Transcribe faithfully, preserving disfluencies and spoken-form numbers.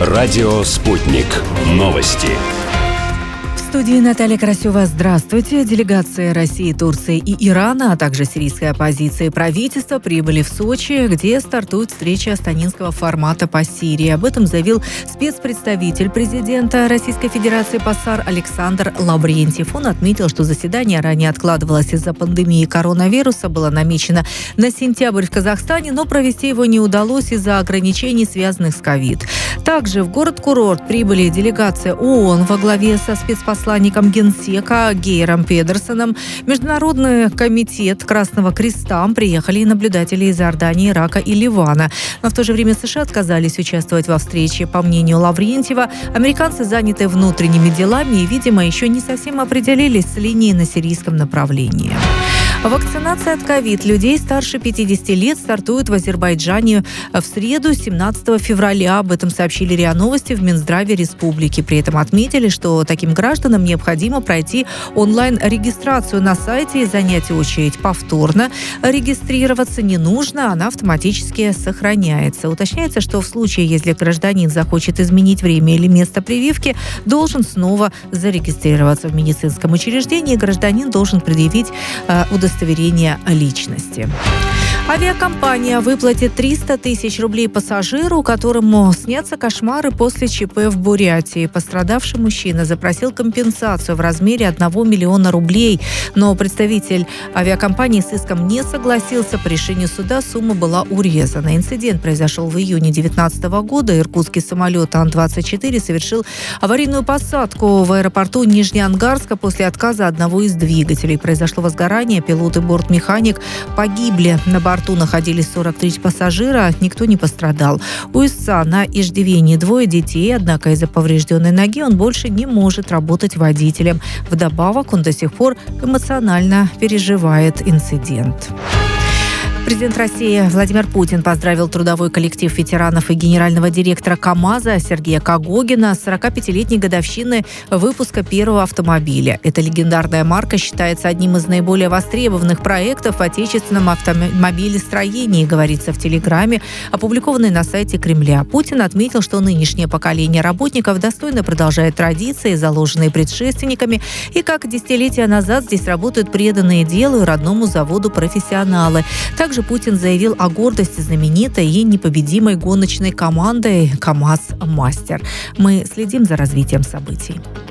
Радио «Спутник». Новости. В студии Наталья Карасева. Здравствуйте. Делегации России, Турции и Ирана, а также сирийской оппозиции и правительства прибыли в Сочи, где стартует встреча астанинского формата по Сирии. Об этом заявил спецпредставитель президента Российской Федерации ПАСАР Александр Лаврентьев. Он отметил, что заседание ранее откладывалось из-за пандемии коронавируса, было намечено на сентябрь в Казахстане, но провести его не удалось из-за ограничений, связанных с ковид. Также в город-курорт прибыли делегация ООН во главе со спецпосланником Генсека Гейром Педерсоном, Международный комитет Красного Креста, приехали и наблюдатели из Иордании, Ирака и Ливана. Но в то же время США отказались участвовать во встрече. По мнению Лаврентьева, американцы заняты внутренними делами и, видимо, еще не совсем определились с линией на сирийском направлении. Вакцинация от ковид людей старше пятидесяти лет стартует в Азербайджане в среду, семнадцатого февраля. Об этом сообщили РИА Новости в Минздраве республики. При этом отметили, что таким гражданам необходимо пройти онлайн-регистрацию на сайте и занять очередь повторно. Регистрироваться не нужно, она автоматически сохраняется. Уточняется, что в случае, если гражданин захочет изменить время или место прививки, должен снова зарегистрироваться в медицинском учреждении. Гражданин должен предъявить э, удостоверение удостоверение личности. Авиакомпания выплатит триста тысяч рублей пассажиру, которому снятся кошмары после ЧП в Бурятии. Пострадавший мужчина запросил компенсацию в размере одного миллиона рублей, но представитель авиакомпании с иском не согласился. По решению суда сумма была урезана. Инцидент произошел в июне две тысячи девятнадцатого года. Иркутский самолет Ан двадцать четыре совершил аварийную посадку в аэропорту Нижнеангарска после отказа одного из двигателей. Произошло возгорание, пилот и бортмеханик погибли. На борту находились сорок три пассажира, никто не пострадал. У истца на иждивении двое детей, однако из-за поврежденной ноги он больше не может работать водителем. Вдобавок, он до сих пор эмоционально переживает инцидент. Президент России Владимир Путин поздравил трудовой коллектив ветеранов и генерального директора КАМАЗа Сергея Когогина с сорокапятилетней годовщины выпуска первого автомобиля. Эта легендарная марка считается одним из наиболее востребованных проектов в отечественном автомобилестроении, говорится в телеграмме, опубликованной на сайте Кремля. Путин отметил, что нынешнее поколение работников достойно продолжает традиции, заложенные предшественниками, и как десятилетия назад здесь работают преданные делу и родному заводу профессионалы. Также Путин заявил о гордости знаменитой и непобедимой гоночной командой «КамАЗ-Мастер». Мы следим за развитием событий.